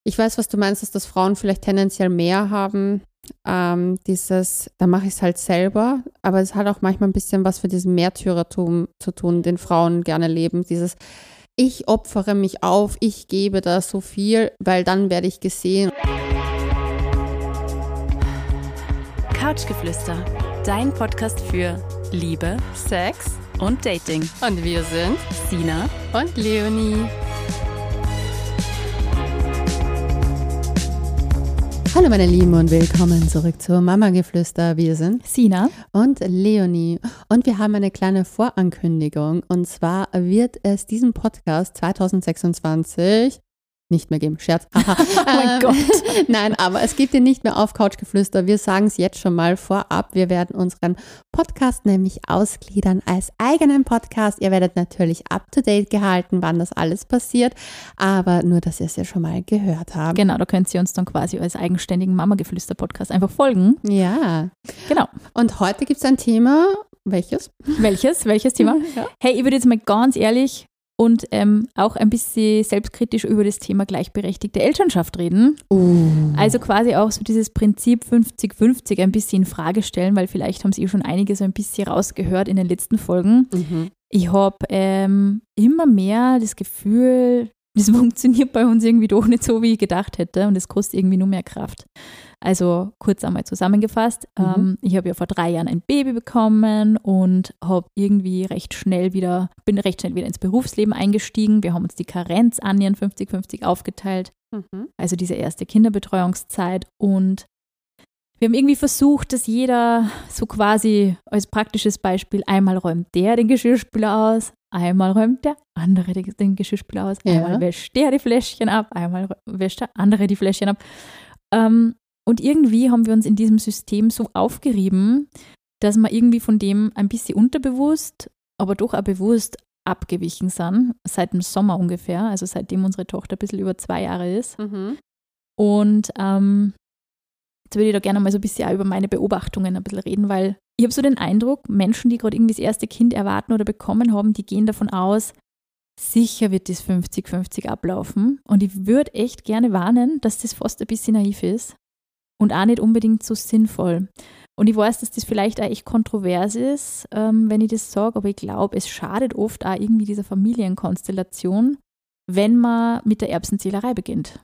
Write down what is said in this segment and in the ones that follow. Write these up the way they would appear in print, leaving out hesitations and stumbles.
Ich weiß, was du meinst, dass das Frauen vielleicht tendenziell mehr haben. Da mache ich es halt selber, aber es hat auch manchmal ein bisschen was für diesen Märtyrertum zu tun, den Frauen gerne leben. Ich opfere mich auf, ich gebe da so viel, weil dann werde ich gesehen. Couchgeflüster, dein Podcast für Liebe, Sex und Dating. Und wir sind Sina und Leonie. Hallo meine Lieben und willkommen zurück zu Mama-Geflüster. Wir sind Sina und Leonie und wir haben eine kleine Vorankündigung und zwar wird es diesen Podcast 2026 nicht mehr geben. Scherz. Oh mein Gott. Nein, aber es gibt ihn nicht mehr auf Couchgeflüster. Wir sagen es jetzt schon mal vorab. Wir werden unseren Podcast nämlich ausgliedern als eigenen Podcast. Ihr werdet natürlich up-to-date gehalten, wann das alles passiert, aber nur, dass ihr es ja schon mal gehört habt. Genau, da könnt ihr uns dann quasi als eigenständigen Mama-Geflüster-Podcast einfach folgen. Ja. Genau. Und heute gibt es ein Thema. Welches? Welches Thema? Ja. Hey, ich würde jetzt mal ganz ehrlich und auch ein bisschen selbstkritisch über das Thema gleichberechtigte Elternschaft reden. Also quasi auch so dieses Prinzip 50-50 ein bisschen in Frage stellen, weil vielleicht haben Sie schon einige so ein bisschen rausgehört in den letzten Folgen. Mhm. Ich habe immer mehr das Gefühl, das funktioniert bei uns irgendwie doch nicht so, wie ich gedacht hätte und es kostet irgendwie nur mehr Kraft. Also kurz einmal zusammengefasst, ich habe ja vor 3 Jahren ein Baby bekommen und bin recht schnell wieder ins Berufsleben eingestiegen. Wir haben uns die Karenz annähernd 50-50 aufgeteilt, also diese erste Kinderbetreuungszeit, und wir haben irgendwie versucht, dass jeder so quasi als praktisches Beispiel, einmal räumt der den Geschirrspüler aus, einmal räumt der andere den Geschirrspüler aus, einmal wäscht der die Fläschchen ab, einmal wäscht der andere die Fläschchen ab. Und irgendwie haben wir uns in diesem System so aufgerieben, dass wir irgendwie von dem ein bisschen unterbewusst, aber doch auch bewusst abgewichen sind, seit dem Sommer ungefähr, also seitdem unsere Tochter ein bisschen über 2 Jahre ist. Mhm. Und jetzt würde ich da gerne mal so ein bisschen auch über meine Beobachtungen ein bisschen reden, weil ich habe so den Eindruck, Menschen, die gerade irgendwie das erste Kind erwarten oder bekommen haben, die gehen davon aus, sicher wird das 50-50 ablaufen. Und ich würde echt gerne warnen, dass das fast ein bisschen naiv ist und auch nicht unbedingt so sinnvoll. Und ich weiß, dass das vielleicht auch echt kontrovers ist, wenn ich das sage, aber ich glaube, es schadet oft auch irgendwie dieser Familienkonstellation, wenn man mit der Erbsenzählerei beginnt.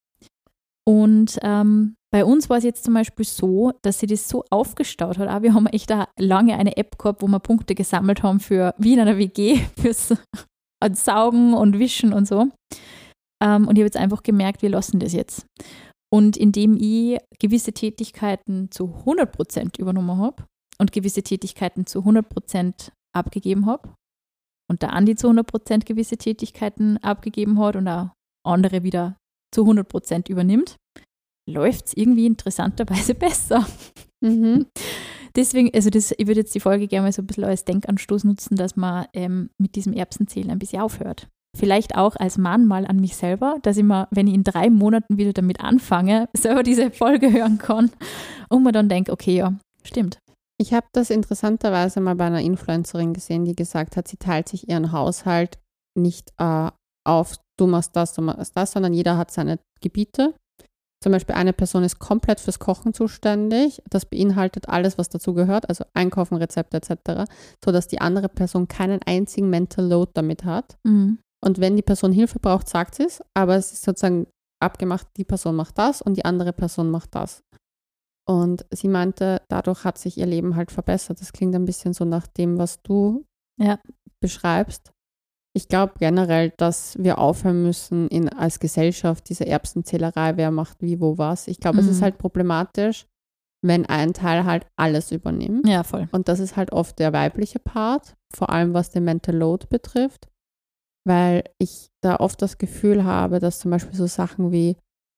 Und bei uns war es jetzt zum Beispiel so, dass sich das so aufgestaut hat. Auch wir haben echt da lange eine App gehabt, wo wir Punkte gesammelt haben für, wie in einer WG, fürs Saugen und Wischen und so. Und ich habe jetzt einfach gemerkt, wir lassen das jetzt. Und indem ich gewisse Tätigkeiten zu 100% übernommen habe und gewisse Tätigkeiten zu 100% abgegeben habe und der Andi zu 100% gewisse Tätigkeiten abgegeben hat und auch andere wieder zu 100% übernimmt, läuft es irgendwie interessanterweise besser. Mhm. Deswegen, ich würde jetzt die Folge gerne mal so ein bisschen als Denkanstoß nutzen, dass man mit diesem Erbsenzählen ein bisschen aufhört. Vielleicht auch als Mann mal an mich selber, dass ich mal, wenn ich in 3 Monaten wieder damit anfange, selber diese Folge hören kann und man dann denkt, okay, ja, stimmt. Ich habe das interessanterweise mal bei einer Influencerin gesehen, die gesagt hat, sie teilt sich ihren Haushalt nicht auf, du machst das, sondern jeder hat seine Gebiete. Zum Beispiel eine Person ist komplett fürs Kochen zuständig. Das beinhaltet alles, was dazu gehört, also Einkaufen, Rezepte etc., sodass die andere Person keinen einzigen Mental Load damit hat. Mhm. Und wenn die Person Hilfe braucht, sagt sie es, aber es ist sozusagen abgemacht, die Person macht das und die andere Person macht das. Und sie meinte, dadurch hat sich ihr Leben halt verbessert. Das klingt ein bisschen so nach dem, was du beschreibst. Ich glaube generell, dass wir aufhören müssen als Gesellschaft diese Erbsenzählerei, wer macht wie, wo, was. Ich glaube, es ist halt problematisch, wenn ein Teil halt alles übernimmt. Ja, voll. Und das ist halt oft der weibliche Part, vor allem was den Mental Load betrifft, weil ich da oft das Gefühl habe, dass zum Beispiel so Sachen wie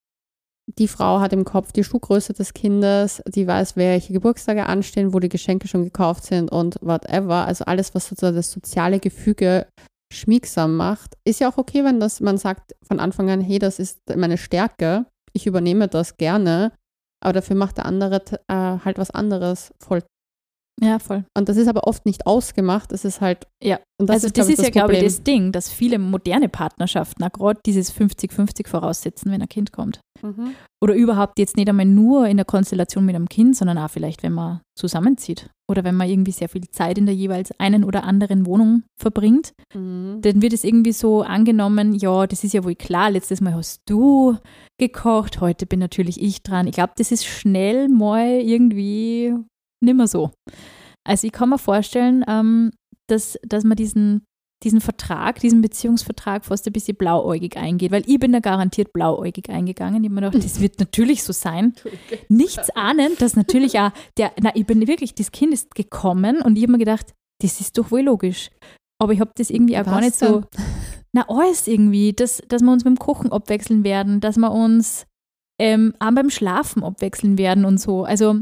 die Frau hat im Kopf die Schuhgröße des Kindes, die weiß, welche Geburtstage anstehen, wo die Geschenke schon gekauft sind und whatever. Also alles, was sozusagen das soziale Gefüge schmiegsam macht, ist ja auch okay, wenn man sagt von Anfang an, hey, das ist meine Stärke, ich übernehme das gerne, aber dafür macht der andere halt was anderes voll Ja, voll. Und das ist aber oft nicht ausgemacht. Das ist halt. Ja, und das ist ja, glaube ich, Problem. das Ding, dass viele moderne Partnerschaften auch gerade dieses 50-50 voraussetzen, wenn ein Kind kommt. Mhm. Oder überhaupt jetzt nicht einmal nur in der Konstellation mit einem Kind, sondern auch vielleicht, wenn man zusammenzieht. Oder wenn man irgendwie sehr viel Zeit in der jeweils einen oder anderen Wohnung verbringt. Mhm. Dann wird es irgendwie so angenommen, ja, das ist ja wohl klar, letztes Mal hast du gekocht, heute bin natürlich ich dran. Ich glaube, das ist schnell mal irgendwie nicht mehr so. Also ich kann mir vorstellen, dass man diesen Vertrag, diesen Beziehungsvertrag fast ein bisschen blauäugig eingeht, weil ich bin da garantiert blauäugig eingegangen. Ich habe mir gedacht, das wird natürlich so sein. Nichts ahnend, dass natürlich auch ich bin wirklich, das Kind ist gekommen und ich habe mir gedacht, das ist doch wohl logisch. Aber ich habe das irgendwie auch gar nicht so, alles irgendwie, dass wir uns beim Kochen abwechseln werden, dass wir uns auch beim Schlafen abwechseln werden und so. Also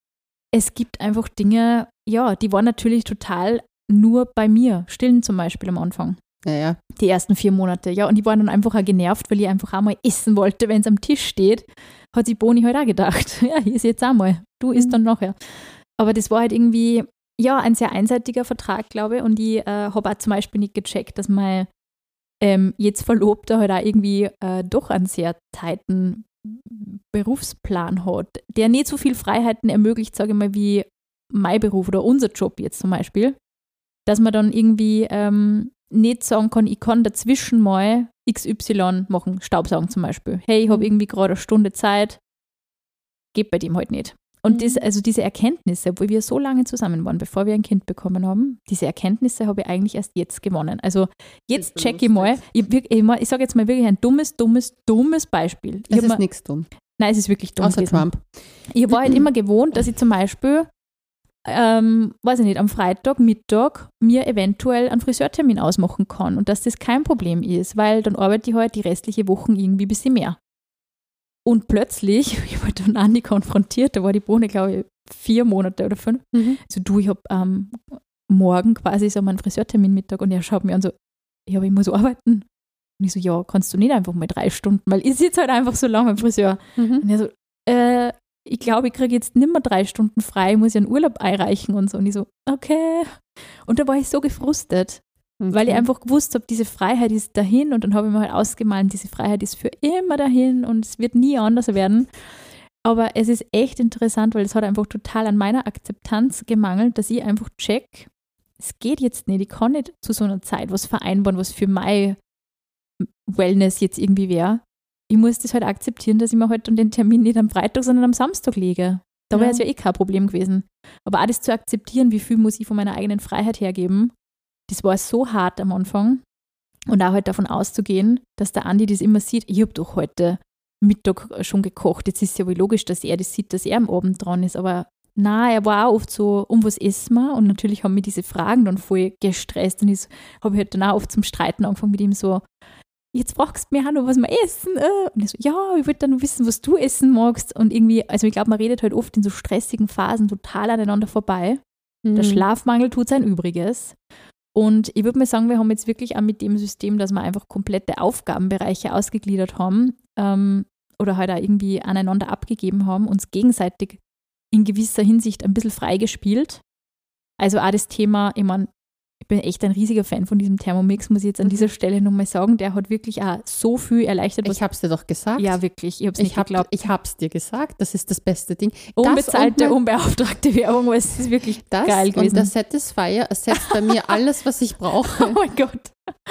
es gibt einfach Dinge, ja, die waren natürlich total nur bei mir. Stillen zum Beispiel am Anfang. Ja. Die ersten 4 Monate. Ja, und die waren dann einfach auch genervt, weil ich einfach auch mal essen wollte, wenn es am Tisch steht. Hat sich Boni halt auch gedacht, ja, hier ist jetzt auch mal. Du isst dann nachher. Aber das war halt irgendwie, ja, ein sehr einseitiger Vertrag, glaube ich. Und ich habe auch zum Beispiel nicht gecheckt, dass mein jetzt Verlobter halt auch irgendwie doch einen sehr tighten Berufsplan hat, der nicht so viel Freiheiten ermöglicht, sage ich mal, wie mein Beruf oder unser Job jetzt zum Beispiel, dass man dann irgendwie nicht sagen kann, ich kann dazwischen mal XY machen, Staubsaugen zum Beispiel. Hey, ich habe irgendwie gerade eine Stunde Zeit, geht bei dem halt nicht. Und also diese Erkenntnisse, obwohl wir so lange zusammen waren, bevor wir ein Kind bekommen haben, diese Erkenntnisse habe ich eigentlich erst jetzt gewonnen. Also jetzt check ich mal, ich sage jetzt mal wirklich ein dummes Beispiel. Es ist nichts dumm. Nein, es ist wirklich dumm. Außer Trump. Ich war halt immer gewohnt, dass ich zum Beispiel, weiß ich nicht, am Freitag, Mittag mir eventuell einen Friseurtermin ausmachen kann und dass das kein Problem ist, weil dann arbeite ich halt die restliche Woche irgendwie ein bisschen mehr. Und plötzlich, ich war dann Andi konfrontiert, da war die Bohne, glaube ich, 4 Monate oder 5. Also ich habe morgen quasi so meinen Friseurtermin Mittag und er schaut mir an so, ja, aber ich muss arbeiten. Und ich so, ja, kannst du nicht einfach mal 3 Stunden, weil ich sitze halt einfach so lange beim Friseur. Und er so, ich glaube, ich kriege jetzt nicht mehr 3 Stunden frei, ich muss ja einen Urlaub einreichen und so. Und ich so, okay. Und da war ich so gefrustet. Weil ich einfach gewusst habe, diese Freiheit ist dahin und dann habe ich mir halt ausgemalt, diese Freiheit ist für immer dahin und es wird nie anders werden. Aber es ist echt interessant, weil es hat einfach total an meiner Akzeptanz gemangelt, dass ich einfach check, es geht jetzt nicht, ich kann nicht zu so einer Zeit was vereinbaren, was für mein Wellness jetzt irgendwie wäre. Ich muss das halt akzeptieren, dass ich mir halt dann den Termin nicht am Freitag, sondern am Samstag lege. Da wäre es ja eh kein Problem gewesen. Aber auch das zu akzeptieren, wie viel muss ich von meiner eigenen Freiheit hergeben, das war so hart am Anfang. Und auch halt davon auszugehen, dass der Andi das immer sieht, ich habe doch heute Mittag schon gekocht. Jetzt ist es ja wohl logisch, dass er das sieht, dass er am Abend dran ist. Aber nein, er war auch oft so, was essen wir? Und natürlich haben mich diese Fragen dann voll gestresst. Und habe ich halt dann auch oft zum Streiten angefangen mit ihm so, jetzt fragst du mich auch noch, was wir essen. Und ich so, ja, ich würde dann noch wissen, was du essen magst. Und irgendwie, also ich glaube, man redet halt oft in so stressigen Phasen total aneinander vorbei. Der Schlafmangel tut sein Übriges. Und ich würde mal sagen, wir haben jetzt wirklich auch mit dem System, dass wir einfach komplette Aufgabenbereiche ausgegliedert haben oder halt auch irgendwie aneinander abgegeben haben, uns gegenseitig in gewisser Hinsicht ein bisschen freigespielt. Also auch das Thema, ich meine, ich bin echt ein riesiger Fan von diesem Thermomix, muss ich jetzt an dieser Stelle nochmal sagen. Der hat wirklich auch so viel erleichtert. Ich habe es dir doch gesagt. Ja, wirklich. Ich habe es nicht geglaubt. Ich habe es dir gesagt. Das ist das beste Ding. Unbezahlte, unbeauftragte Werbung, weil es ist wirklich geil gewesen. Und der Satisfier ersetzt bei mir alles, was ich brauche. Oh mein Gott.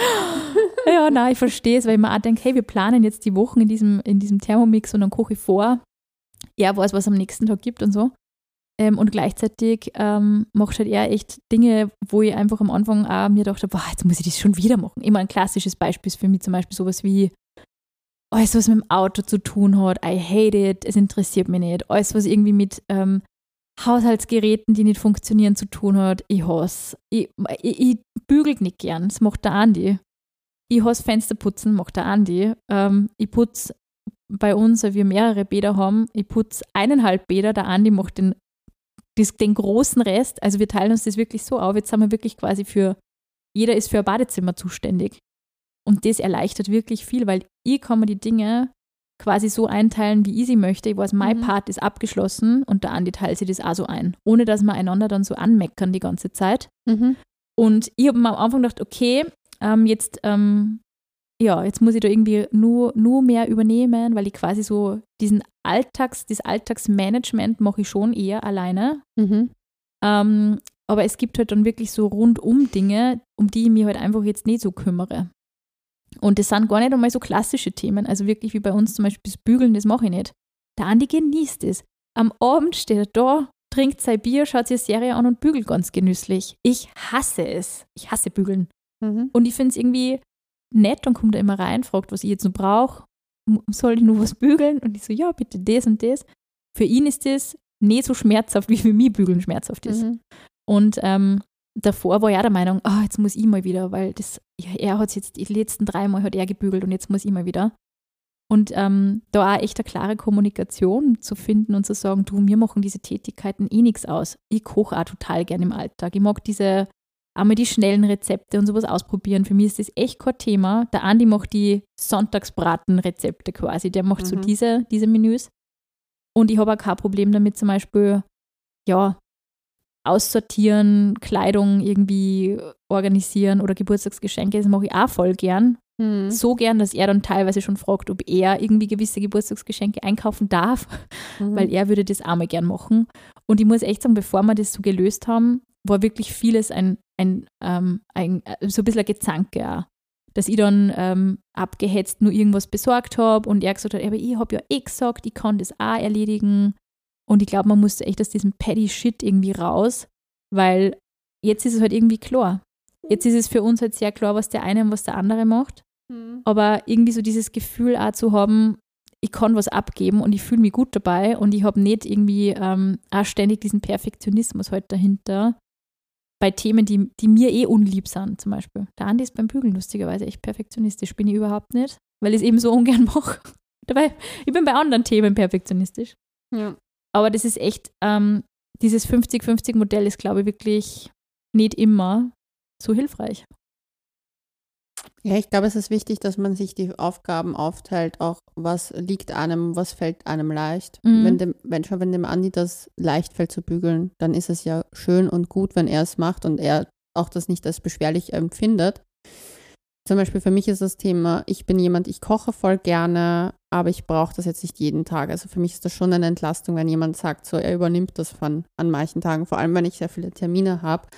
Ja, nein, ich verstehe es, weil ich mir auch denke, hey, wir planen jetzt die Wochen in diesem Thermomix und dann koche ich vor. Er weiß, was es am nächsten Tag gibt und so. Und gleichzeitig macht halt er echt Dinge, wo ich einfach am Anfang auch mir gedacht habe, boah, jetzt muss ich das schon wieder machen. Immer ein klassisches Beispiel ist für mich zum Beispiel sowas wie alles, was mit dem Auto zu tun hat, I hate it, es interessiert mich nicht. Alles, was irgendwie mit Haushaltsgeräten, die nicht funktionieren, zu tun hat, ich hasse. Ich bügel nicht gern, das macht der Andi. Ich hasse Fensterputzen, macht der Andi. Ich putze bei uns, weil wir mehrere Bäder haben, ich putze 1,5 Bäder, der Andi macht den großen Rest. Also wir teilen uns das wirklich so auf. Jetzt sind wir wirklich quasi jeder ist für ein Badezimmer zuständig. Und das erleichtert wirklich viel, weil ich kann mir die Dinge quasi so einteilen, wie ich sie möchte. Ich weiß, mein Part ist abgeschlossen und der Andi teilt sich das auch so ein, ohne dass wir einander dann so anmeckern die ganze Zeit. Und ich habe mir am Anfang gedacht, okay, jetzt muss ich da irgendwie nur mehr übernehmen, weil ich quasi so das Alltagsmanagement mache ich schon eher alleine. Aber es gibt halt dann wirklich so rundum Dinge, um die ich mich halt einfach jetzt nicht so kümmere. Und das sind gar nicht einmal so klassische Themen, also wirklich wie bei uns zum Beispiel das Bügeln, das mache ich nicht. Der Andi genießt es. Am Abend steht er da, trinkt sein Bier, schaut sich eine Serie an und bügelt ganz genüsslich. Ich hasse es. Ich hasse Bügeln. Und ich finde es irgendwie nett, dann kommt er immer rein, fragt, was ich jetzt noch brauche. Soll ich nur was bügeln? Und ich so, ja, bitte das und das. Für ihn ist das nicht so schmerzhaft, wie für mich Bügeln schmerzhaft ist. Und davor war ich auch der Meinung, jetzt muss ich mal wieder, weil er hat es jetzt die letzten 3 Mal hat er gebügelt und jetzt muss ich mal wieder. Und da auch echt eine klare Kommunikation zu finden und zu sagen, du, mir machen diese Tätigkeiten eh nichts aus. Ich koche auch total gerne im Alltag. Ich mag einmal die schnellen Rezepte und sowas ausprobieren. Für mich ist das echt kein Thema. Der Andi macht die Sonntagsbraten-Rezepte quasi. Der macht so diese Menüs. Und ich habe auch kein Problem damit, zum Beispiel, aussortieren, Kleidung irgendwie organisieren oder Geburtstagsgeschenke. Das mache ich auch voll gern. So gern, dass er dann teilweise schon fragt, ob er irgendwie gewisse Geburtstagsgeschenke einkaufen darf, weil er würde das auch mal gern machen. Und ich muss echt sagen, bevor wir das so gelöst haben, war wirklich vieles so ein bisschen ein Gezanke auch. Dass ich dann abgehetzt nur irgendwas besorgt habe und er gesagt hat, aber ich habe ja eh gesagt, ich kann das auch erledigen. Und ich glaube, man musste echt aus diesem Petty-Shit irgendwie raus, weil jetzt ist es halt irgendwie klar. Jetzt ist es für uns halt sehr klar, was der eine und was der andere macht. Aber irgendwie so dieses Gefühl auch zu haben, ich kann was abgeben und ich fühle mich gut dabei und ich habe nicht irgendwie auch ständig diesen Perfektionismus halt dahinter bei Themen, die mir eh unlieb sind, zum Beispiel. Der Andi ist beim Bügeln lustigerweise echt perfektionistisch, bin ich überhaupt nicht, weil ich es eben so ungern mache. Dabei, ich bin bei anderen Themen perfektionistisch. Ja. Aber das ist echt, dieses 50-50-Modell ist, glaube ich, wirklich nicht immer so hilfreich. Ja, ich glaube, es ist wichtig, dass man sich die Aufgaben aufteilt, auch was liegt einem, was fällt einem leicht. Wenn dem Andi das leicht fällt zu bügeln, dann ist es ja schön und gut, wenn er es macht und er auch das nicht als beschwerlich empfindet. Zum Beispiel für mich ist das Thema, ich bin jemand, ich koche voll gerne, aber ich brauche das jetzt nicht jeden Tag. Also für mich ist das schon eine Entlastung, wenn jemand sagt, so er übernimmt das an manchen Tagen, vor allem wenn ich sehr viele Termine habe.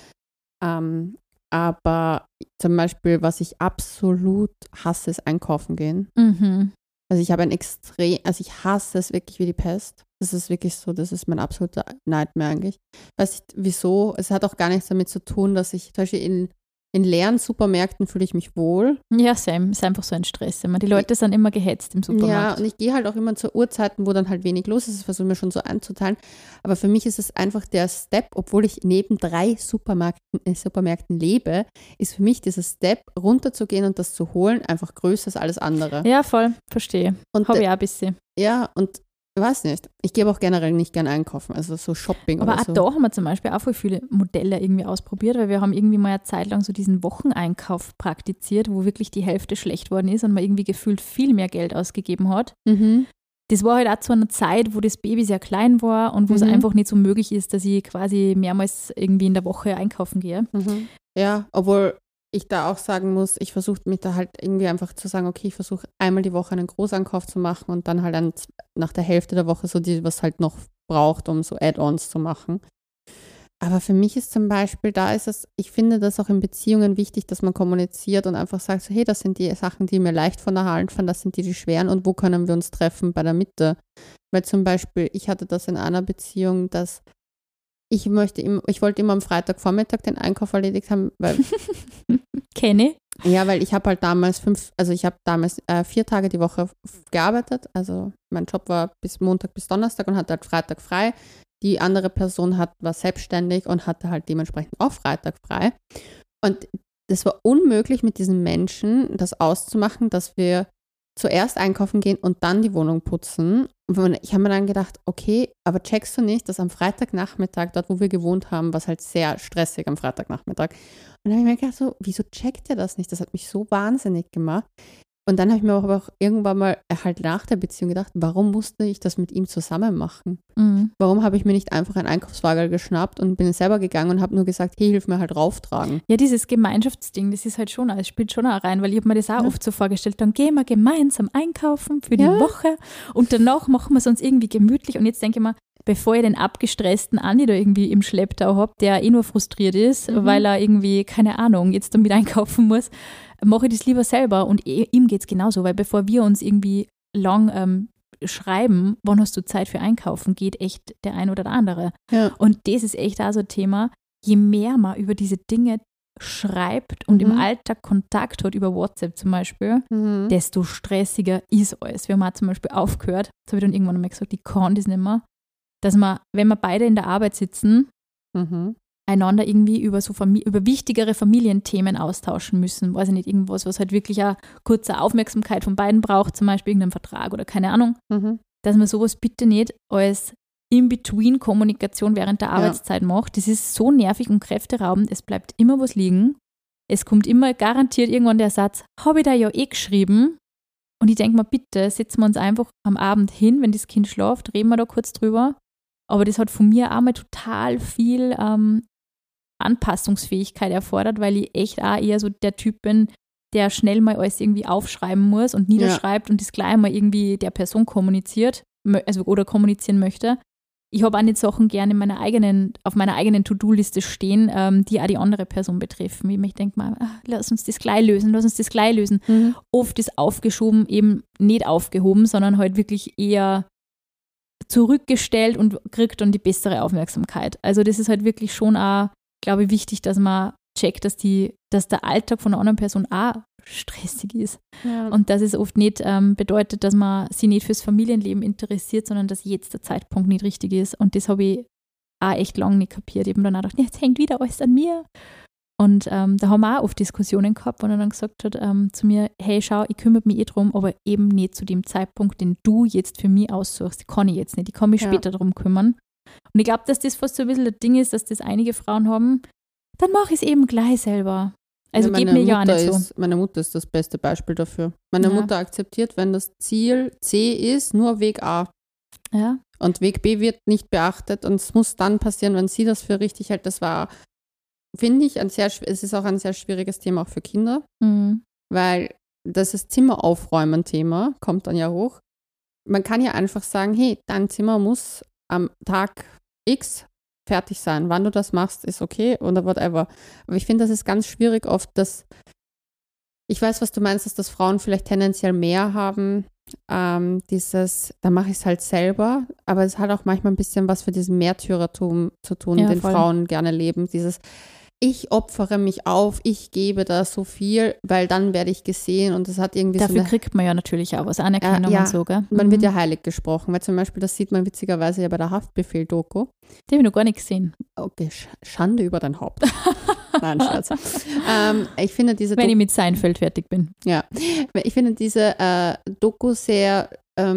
Aber zum Beispiel, was ich absolut hasse, ist einkaufen gehen. Also ich ich hasse es wirklich wie die Pest. Das ist wirklich so, das ist mein absoluter Nightmare eigentlich. Weiß nicht wieso, es hat auch gar nichts damit zu tun, dass ich zum Beispiel in leeren Supermärkten fühle ich mich wohl. Ja, same. Ist einfach so ein Stress. Die Leute sind immer gehetzt im Supermarkt. Ja, und ich gehe halt auch immer zu Uhrzeiten, wo dann halt wenig los ist. Das versuche ich mir schon so einzuteilen. Aber für mich ist es einfach der Step, obwohl ich neben 3 Supermärkten lebe, ist für mich dieser Step, runterzugehen und das zu holen, einfach größer als alles andere. Ja, voll. Verstehe. Habe ich auch ein bisschen. Ja, und ich weiß nicht. Ich gehe aber auch generell nicht gern einkaufen, also so Shopping aber oder so. Aber auch da haben wir zum Beispiel auch voll viele Modelle irgendwie ausprobiert, weil wir haben irgendwie mal eine Zeit lang so diesen Wocheneinkauf praktiziert, wo wirklich die Hälfte schlecht worden ist und man irgendwie gefühlt viel mehr Geld ausgegeben hat. Das war halt auch zu einer Zeit, wo das Baby sehr klein war und wo es einfach nicht so möglich ist, dass ich quasi mehrmals irgendwie in der Woche einkaufen gehe. Ja, obwohl ich da auch sagen muss, ich versuche mich da halt irgendwie einfach zu sagen, okay, ich versuche einmal die Woche einen Großeinkauf zu machen und dann halt nach der Hälfte der Woche so die, was halt noch braucht, um so Add-ons zu machen. Aber für mich ist zum Beispiel, ich finde das auch in Beziehungen wichtig, dass man kommuniziert und einfach sagt, so, hey, das sind die Sachen, die mir leicht von der Hand fallen, das sind die schweren und wo können wir uns treffen bei der Mitte? Weil zum Beispiel, ich hatte das in einer Beziehung, dass ich wollte immer am Freitagvormittag den Einkauf erledigt haben, weil Kenne. Ja, weil ich habe halt damals 4 Tage die Woche gearbeitet. Also mein Job war bis Montag bis Donnerstag und hatte halt Freitag frei. Die andere Person war selbstständig und hatte halt dementsprechend auch Freitag frei. Und das war unmöglich mit diesen Menschen, das auszumachen, dass wir zuerst einkaufen gehen und dann die Wohnung putzen. Und ich habe mir dann gedacht, okay, aber checkst du nicht, dass am Freitagnachmittag, dort wo wir gewohnt haben, war es halt sehr stressig am Freitagnachmittag. Und dann habe ich mir gedacht, so, wieso checkt ihr das nicht? Das hat mich so wahnsinnig gemacht. Und dann habe ich mir aber auch irgendwann mal halt nach der Beziehung gedacht, warum musste ich das mit ihm zusammen machen? Mhm. Warum habe ich mir nicht einfach einen Einkaufswagen geschnappt und bin selber gegangen und habe nur gesagt, hey, hilf mir halt rauftragen. Ja, dieses Gemeinschaftsding, das ist halt schon, es spielt schon auch rein, weil ich habe mir das auch oft so vorgestellt, dann gehen wir gemeinsam einkaufen für die Woche und danach machen wir es uns irgendwie gemütlich. Und jetzt denke ich mir, bevor ich den abgestressten Andi da irgendwie im Schlepptau habe, der nur frustriert ist, weil er irgendwie, keine Ahnung, jetzt damit einkaufen muss, mache ich das lieber selber. Und ihm geht es genauso, weil bevor wir uns irgendwie lang schreiben, wann hast du Zeit für Einkaufen, geht echt der ein oder der andere. Ja. Und das ist echt auch so ein Thema, je mehr man über diese Dinge schreibt und im Alltag Kontakt hat, über WhatsApp zum Beispiel, desto stressiger ist alles. Wir haben auch zum Beispiel aufgehört, das habe ich dann irgendwann einmal gesagt, ich kann das nicht mehr, dass man, wenn wir beide in der Arbeit sitzen, einander irgendwie über über wichtigere Familienthemen austauschen müssen. Weiß ich nicht, irgendwas, was halt wirklich eine kurze Aufmerksamkeit von beiden braucht, zum Beispiel irgendein Vertrag oder keine Ahnung, dass man sowas bitte nicht als In-Between-Kommunikation während der Arbeitszeit macht. Das ist so nervig und kräfteraubend, es bleibt immer was liegen. Es kommt immer garantiert irgendwann der Satz, habe ich da ja eh geschrieben. Und ich denke mal, bitte setzen wir uns einfach am Abend hin, wenn das Kind schläft, reden wir da kurz drüber. Aber das hat von mir auch mal total viel Anpassungsfähigkeit erfordert, weil ich echt auch eher so der Typ bin, der schnell mal alles irgendwie aufschreiben muss und niederschreibt und das gleich mal irgendwie der Person kommuniziert, also oder kommunizieren möchte. Ich habe auch nicht Sachen gerne auf meiner eigenen To-Do-Liste stehen, die auch die andere Person betreffen. Ich denke mal, lass uns das gleich lösen. Oft ist aufgeschoben eben nicht aufgehoben, sondern halt wirklich eher zurückgestellt und kriegt dann die bessere Aufmerksamkeit. Also das ist halt wirklich schon auch, glaube ich, wichtig, dass man checkt, dass der Alltag von einer anderen Person auch stressig ist. Ja. Und dass es oft nicht bedeutet, dass man sich nicht fürs Familienleben interessiert, sondern dass jetzt der Zeitpunkt nicht richtig ist. Und das habe ich auch echt lange nicht kapiert. Ich habe dann auch gedacht, jetzt hängt wieder alles an mir. Und da haben wir auch oft Diskussionen gehabt, wo er dann gesagt hat zu mir, hey, schau, ich kümmere mich drum, aber eben nicht zu dem Zeitpunkt, den du jetzt für mich aussuchst. Kann ich jetzt nicht. Ich kann mich später drum kümmern. Und ich glaube, dass das fast so ein bisschen das Ding ist, dass das einige Frauen haben, dann mache ich es eben gleich selber. Also geht mir ja auch nicht so. Meine Mutter ist das beste Beispiel dafür. Meine Mutter akzeptiert, wenn das Ziel C ist, nur Weg A. Ja. Und Weg B wird nicht beachtet und es muss dann passieren, wenn sie das für richtig hält. Das war, finde ich, es ist auch ein sehr schwieriges Thema auch für Kinder, weil das ist Zimmeraufräumen-Thema, kommt dann ja hoch. Man kann ja einfach sagen, hey, dein Zimmer muss am Tag X fertig sein. Wann du das machst, ist okay oder whatever. Aber ich finde, das ist ganz schwierig oft, dass ich weiß, was du meinst, dass Frauen vielleicht tendenziell mehr haben, da mache ich es halt selber, aber es hat auch manchmal ein bisschen was für diesen Märtyrertum zu tun, den voll. Frauen gerne leben. Ich opfere mich auf, ich gebe da so viel, weil dann werde ich gesehen und das hat irgendwie Dafür kriegt man ja natürlich auch was Anerkennung und so, gell? Man wird ja heilig gesprochen, weil zum Beispiel, das sieht man witzigerweise ja bei der Haftbefehl-Doku. Die habe ich noch gar nicht gesehen. Okay, Schande über dein Haupt. Nein, Scherz. Ich finde diese Wenn ich mit Seinfeld fertig bin. Ja, ich finde diese Doku sehr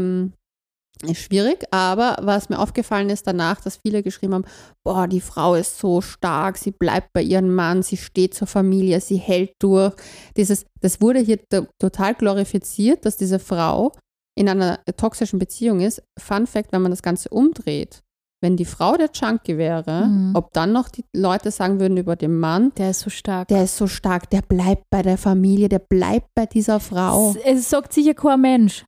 schwierig, aber was mir aufgefallen ist danach, dass viele geschrieben haben, boah, die Frau ist so stark, sie bleibt bei ihrem Mann, sie steht zur Familie, sie hält durch. Das wurde hier total glorifiziert, dass diese Frau in einer toxischen Beziehung ist. Fun Fact, wenn man das Ganze umdreht, wenn die Frau der Junkie wäre, ob dann noch die Leute sagen würden über den Mann, der ist so stark, der bleibt bei der Familie, der bleibt bei dieser Frau. Es sagt sicher kein Mensch.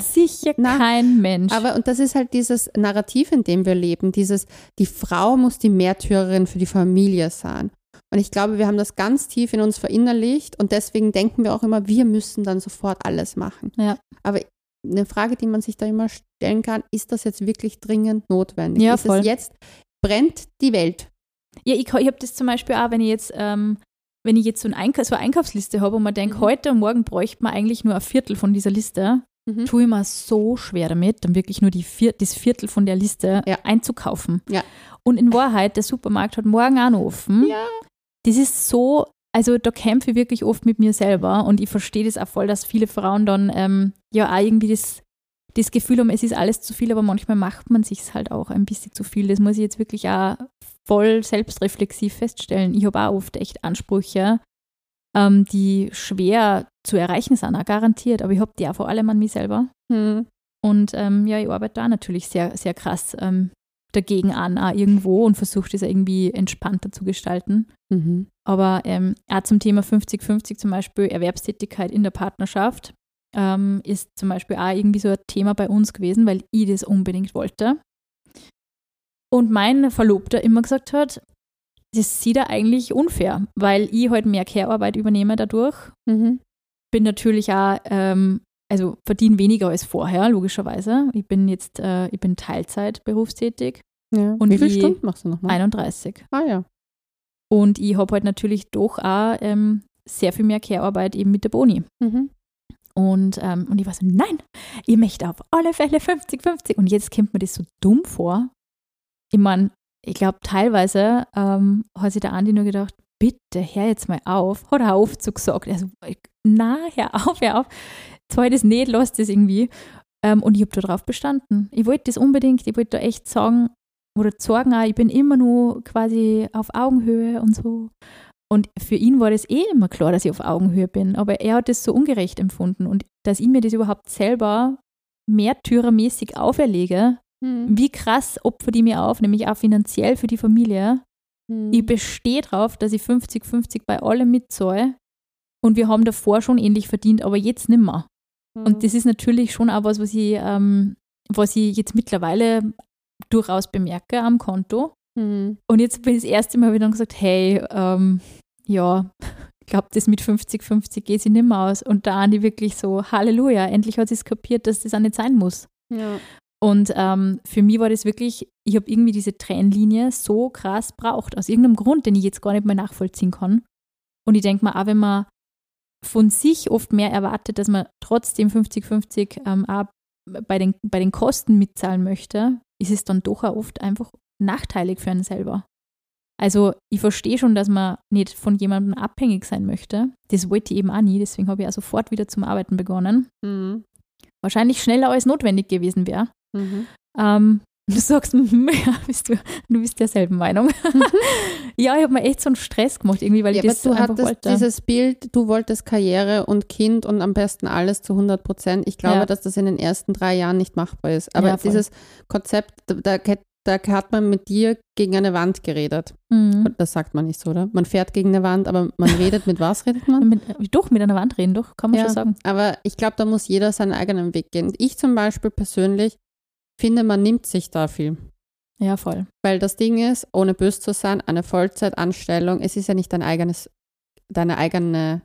Kein Mensch. Aber, und das ist halt dieses Narrativ, in dem wir leben, die Frau muss die Märtyrerin für die Familie sein. Und ich glaube, wir haben das ganz tief in uns verinnerlicht und deswegen denken wir auch immer, wir müssen dann sofort alles machen. Ja. Aber eine Frage, die man sich da immer stellen kann, ist das jetzt wirklich dringend notwendig? Ja, ist voll. es jetzt, brennt die Welt? Ja, ich habe das zum Beispiel auch, wenn ich jetzt so eine Einkaufsliste habe und man denkt, heute und morgen bräuchte man eigentlich nur ein Viertel von dieser Liste, tue ich mir so schwer damit, dann wirklich nur das Viertel von der Liste einzukaufen. Ja. Und in Wahrheit, der Supermarkt hat morgen auch noch offen. Ja. Das ist so, also da kämpfe ich wirklich oft mit mir selber und ich verstehe das auch voll, dass viele Frauen dann auch irgendwie das Gefühl haben, es ist alles zu viel, aber manchmal macht man sich halt auch ein bisschen zu viel. Das muss ich jetzt wirklich auch voll selbstreflexiv feststellen. Ich habe auch oft echt Ansprüche, die schwer zu erreichen sind, auch garantiert. Aber ich habe die auch vor allem an mich selber. Und ich arbeite da natürlich sehr, sehr krass dagegen an, auch irgendwo und versuche das irgendwie entspannter zu gestalten. Aber auch zum Thema 50-50 zum Beispiel Erwerbstätigkeit in der Partnerschaft ist zum Beispiel auch irgendwie so ein Thema bei uns gewesen, weil ich das unbedingt wollte. Und mein Verlobter immer gesagt hat, das sieht er eigentlich unfair, weil ich halt mehr Care-Arbeit übernehme dadurch. Bin natürlich auch, also verdiene weniger als vorher, logischerweise. Ich bin Teilzeit berufstätig. Ja. Und wie viele Stunden machst du nochmal? 31. Ah ja. Und ich habe halt natürlich doch auch sehr viel mehr Care-Arbeit eben mit der Boni. Und ich war so, nein, ich möchte auf alle Fälle 50-50. Und jetzt kommt mir das so dumm vor. Ich meine, ich glaube, teilweise hat sich der Andi nur gedacht, bitte, hör jetzt mal auf. Hat er auch oft so gesagt. Also, na, hör auf. Jetzt habe ich das nicht, lass das irgendwie. Und ich habe da drauf bestanden. Ich wollte das unbedingt, ich wollte da echt sagen oder sagen auch, ich bin immer nur quasi auf Augenhöhe und so. Und für ihn war das immer klar, dass ich auf Augenhöhe bin. Aber er hat das so ungerecht empfunden. Und dass ich mir das überhaupt selber märtyrermäßig auferlege, wie krass opfer die mir auf, nämlich auch finanziell für die Familie. Ich bestehe drauf, dass ich 50-50 bei allem mitzahle. Und wir haben davor schon ähnlich verdient, aber jetzt nicht mehr. Und das ist natürlich schon auch was ich jetzt mittlerweile durchaus bemerke am Konto. Und jetzt bin ich das erste Mal wieder gesagt, hey, ich glaube, das mit 50-50 geht sich nicht mehr aus. Und da Andi wirklich so, Halleluja, endlich hat sie es kapiert, dass das auch nicht sein muss. Ja. Und für mich war das wirklich, ich habe irgendwie diese Trennlinie so krass braucht, aus irgendeinem Grund, den ich jetzt gar nicht mehr nachvollziehen kann. Und ich denke mir auch, wenn man von sich oft mehr erwartet, dass man trotzdem 50-50 auch bei den Kosten mitzahlen möchte, ist es dann doch auch oft einfach nachteilig für einen selber. Also ich verstehe schon, dass man nicht von jemandem abhängig sein möchte. Das wollte ich eben auch nie, deswegen habe ich auch sofort wieder zum Arbeiten begonnen. Wahrscheinlich schneller als notwendig gewesen wäre. Du sagst, ja, du bist derselben Meinung. Ja, ich habe mir echt so einen Stress gemacht irgendwie, weil ich das einfach wollte. Dieses Bild, du wolltest Karriere und Kind und am besten alles zu 100%. Ich glaube, dass das in den ersten 3 Jahren nicht machbar ist. Aber dieses Konzept, da hat man mit dir gegen eine Wand geredet. Das sagt man nicht so, oder? Man fährt gegen eine Wand, aber man redet, mit was redet man? Mit einer Wand reden, doch, kann man schon sagen. Aber ich glaube, da muss jeder seinen eigenen Weg gehen. Ich zum Beispiel persönlich finde, man nimmt sich da viel. Ja, voll. Weil das Ding ist, ohne böse zu sein, eine Vollzeitanstellung, es ist ja nicht deine eigene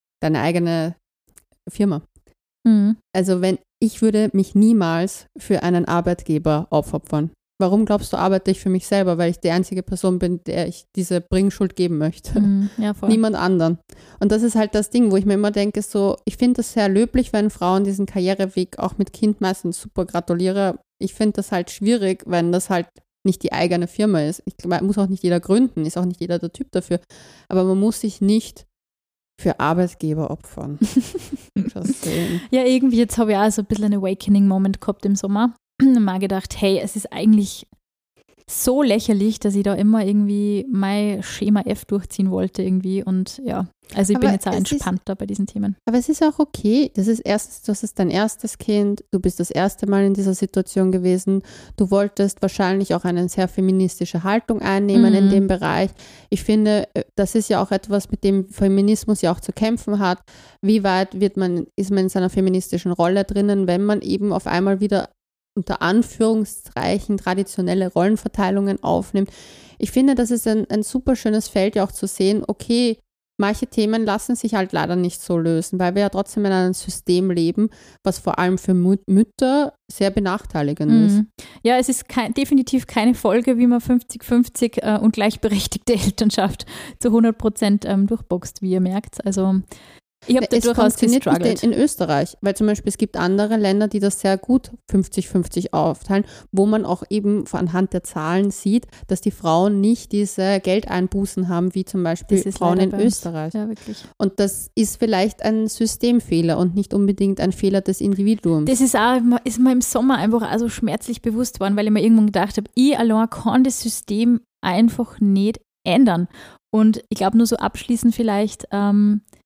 Firma. Also ich würde mich niemals für einen Arbeitgeber aufopfern. Warum glaubst du, arbeite ich für mich selber? Weil ich die einzige Person bin, der ich diese Bringschuld geben möchte. Ja, voll. Niemand anderen. Und das ist halt das Ding, wo ich mir immer denke, so, ich finde das sehr löblich, wenn Frauen diesen Karriereweg auch mit Kind meistens super gratuliere. Ich finde das halt schwierig, wenn das halt nicht die eigene Firma ist. Ich glaube, muss auch nicht jeder gründen, ist auch nicht jeder der Typ dafür. Aber man muss sich nicht für Arbeitgeber opfern. Ja, irgendwie, jetzt habe ich auch so ein bisschen einen Awakening-Moment gehabt im Sommer. Und mal gedacht, hey, es ist eigentlich so lächerlich, dass ich da immer irgendwie mein Schema F durchziehen wollte irgendwie. Und ja, also ich bin jetzt auch entspannter bei diesen Themen. Aber es ist auch okay. Das ist dein erstes Kind. Du bist das erste Mal in dieser Situation gewesen. Du wolltest wahrscheinlich auch eine sehr feministische Haltung einnehmen in dem Bereich. Ich finde, das ist ja auch etwas, mit dem Feminismus ja auch zu kämpfen hat. Wie weit ist man in seiner feministischen Rolle drinnen, wenn man eben auf einmal wieder unter Anführungszeichen traditionelle Rollenverteilungen aufnimmt. Ich finde, das ist ein super schönes Feld, ja auch zu sehen, okay, manche Themen lassen sich halt leider nicht so lösen, weil wir ja trotzdem in einem System leben, was vor allem für Mütter sehr benachteiligend ist. Ja, es ist definitiv keine Folge, wie man 50-50 und gleichberechtigte Elternschaft zu 100% durchboxt, wie ihr merkt. Also ich habe da durchaus gestruggelt. In Österreich, weil zum Beispiel es gibt andere Länder, die das sehr gut 50-50 aufteilen, wo man auch eben anhand der Zahlen sieht, dass die Frauen nicht diese Geldeinbußen haben, wie zum Beispiel Frauen in Österreich. Ja, wirklich. Und das ist vielleicht ein Systemfehler und nicht unbedingt ein Fehler des Individuums. Das ist mir im Sommer einfach also schmerzlich bewusst worden, weil ich mir irgendwann gedacht habe, ich allein kann das System einfach nicht ändern. Und ich glaube nur so abschließend vielleicht,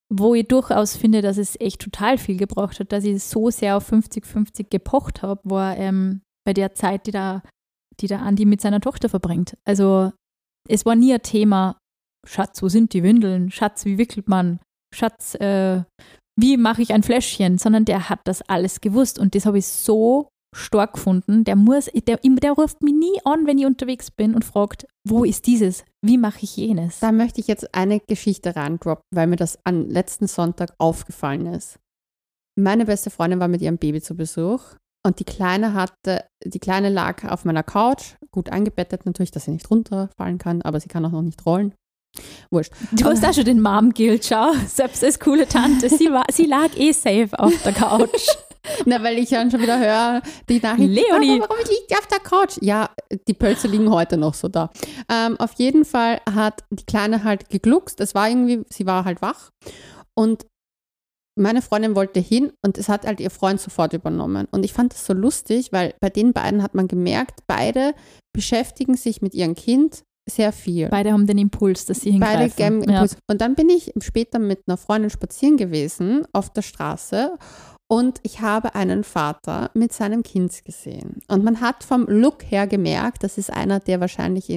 wo ich durchaus finde, dass es echt total viel gebracht hat, dass ich so sehr auf 50-50 gepocht habe, war bei der Zeit, die der Andi mit seiner Tochter verbringt. Also es war nie ein Thema, Schatz, wo sind die Windeln? Schatz, wie wickelt man? Schatz, wie mache ich ein Fläschchen? Sondern der hat das alles gewusst und das habe ich so stark gefunden. Der ruft mich nie an, wenn ich unterwegs bin und fragt, wo ist dieses? Wie mache ich jenes? Da möchte ich jetzt eine Geschichte reindroppen, weil mir das am letzten Sonntag aufgefallen ist. Meine beste Freundin war mit ihrem Baby zu Besuch und die Kleine lag auf meiner Couch, gut eingebettet natürlich, dass sie nicht runterfallen kann, aber sie kann auch noch nicht rollen. Wurscht. Du hast auch schon den Mom-Guilt, schau, selbst als coole Tante, sie lag safe auf der Couch. Na, weil ich dann schon wieder höre, die Nachricht, Leonie, warum liegt die auf der Couch? Ja, die Pölze liegen heute noch so da. Auf jeden Fall hat die Kleine halt gegluckst, sie war halt wach und meine Freundin wollte hin und es hat halt ihr Freund sofort übernommen. Und ich fand das so lustig, weil bei den beiden hat man gemerkt, beide beschäftigen sich mit ihrem Kind sehr viel. Beide haben den Impuls, dass sie hingreifen. Beide geben Impuls. Ja. Und dann bin ich später mit einer Freundin spazieren gewesen auf der Straße und ich habe einen Vater mit seinem Kind gesehen. Und man hat vom Look her gemerkt, das ist einer, der wahrscheinlich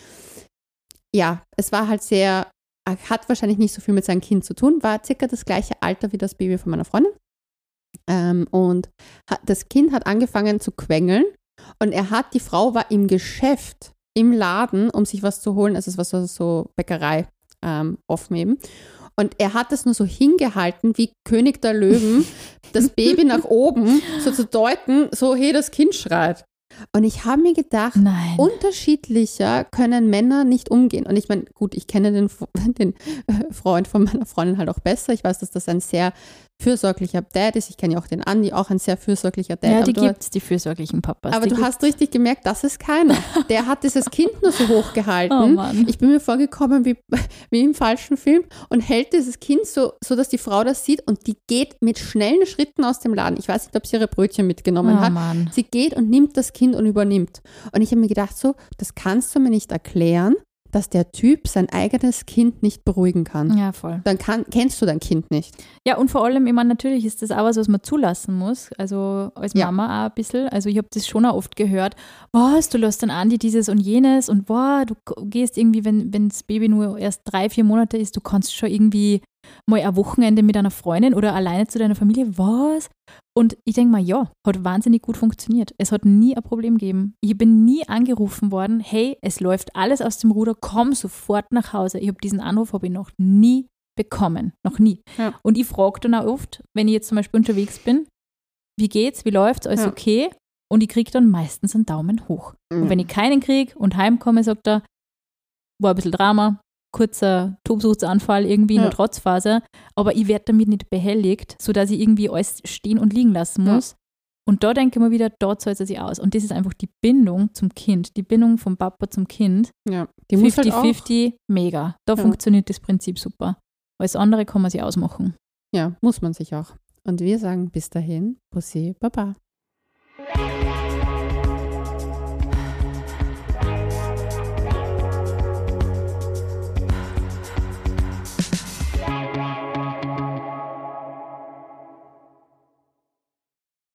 es war halt hat wahrscheinlich nicht so viel mit seinem Kind zu tun, war circa das gleiche Alter wie das Baby von meiner Freundin. Und das Kind hat angefangen zu quengeln und die Frau war im Geschäft, im Laden, um sich was zu holen. Also es war so Bäckerei offen eben. Und er hat es nur so hingehalten, wie König der Löwen, das Baby nach oben, so zu deuten, so, hey, das Kind schreit. Und ich habe mir gedacht, Nein. Unterschiedlicher können Männer nicht umgehen. Und ich meine, gut, ich kenne den Freund von meiner Freundin halt auch besser. Ich weiß, dass das ein sehr fürsorglicher Dad ist. Ich kenne ja auch den Andi, auch ein sehr fürsorglicher Dad. Ja, die gibt es, die fürsorglichen Papas. Aber du hast richtig gemerkt, das ist keiner. Der hat dieses Kind nur so hochgehalten. Oh Mann. Ich bin mir vorgekommen wie im falschen Film und hält dieses Kind so, dass die Frau das sieht und die geht mit schnellen Schritten aus dem Laden. Ich weiß nicht, ob sie ihre Brötchen mitgenommen hat. Mann. Sie geht und nimmt das Kind und übernimmt. Und ich habe mir gedacht, so, das kannst du mir nicht erklären, dass der Typ sein eigenes Kind nicht beruhigen kann. Ja, voll. Dann kennst du dein Kind nicht. Ja, und vor allem, ich meine, natürlich ist das auch was man zulassen muss. Also als Mama auch ein bisschen. Also ich habe das schon auch oft gehört. Was, du lässt dann Andi dieses und jenes und du gehst irgendwie, wenn das Baby nur erst 3-4 Monate ist, du kannst schon irgendwie mal ein Wochenende mit einer Freundin oder alleine zu deiner Familie. Was? Und ich denke mal, ja, hat wahnsinnig gut funktioniert. Es hat nie ein Problem gegeben. Ich bin nie angerufen worden, hey, es läuft alles aus dem Ruder, komm sofort nach Hause. Diesen Anruf habe ich noch nie bekommen. Noch nie. Ja. Und ich frage dann auch oft, wenn ich jetzt zum Beispiel unterwegs bin, wie geht's, wie läuft's, alles okay? Und ich kriege dann meistens einen Daumen hoch. Und wenn ich keinen kriege und heimkomme, sagt er, war ein bisschen Drama, kurzer Tobsuchtsanfall irgendwie in der Trotzphase, aber ich werde damit nicht behelligt, sodass ich irgendwie alles stehen und liegen lassen muss. Ja. Und da denke ich mir wieder, dort zahlt es sich aus. Und das ist einfach die Bindung zum Kind, die Bindung vom Papa zum Kind. Ja, die 50-50, halt mega. Da funktioniert das Prinzip super. Alles andere kann man sich ausmachen. Ja, muss man sich auch. Und wir sagen bis dahin, Bussi, Baba.